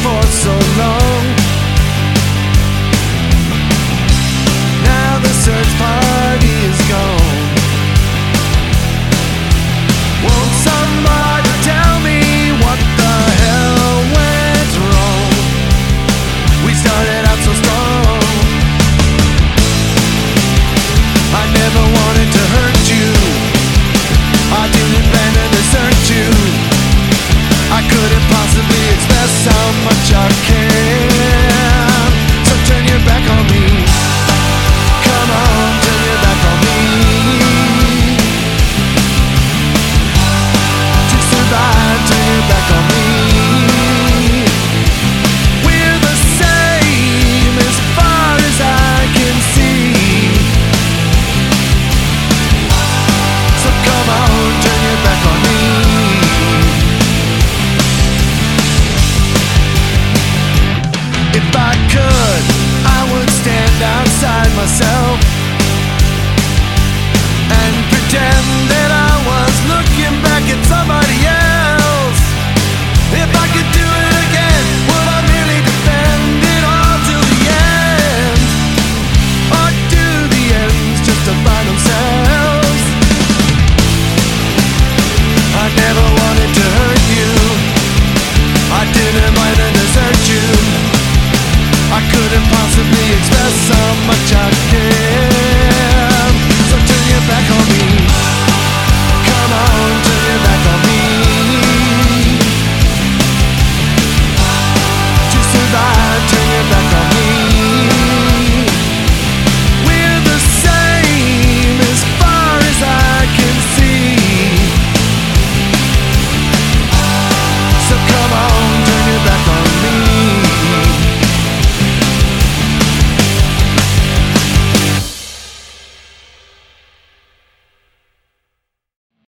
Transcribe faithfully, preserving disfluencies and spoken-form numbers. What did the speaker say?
for so long. Now the search party is gone. Won't somebody tell me what the hell went wrong? We started out so strong. I never wanted to hurt you. I didn't plan to desert you. I couldn't possibly express how much I care. So turn your back on me. Come on, turn your back on me. To survive, turn your back on me. We're the same as far as I can see. So come on, turn your back on me. If I could, I would stand outside myself and pretend that I was looking back at somebody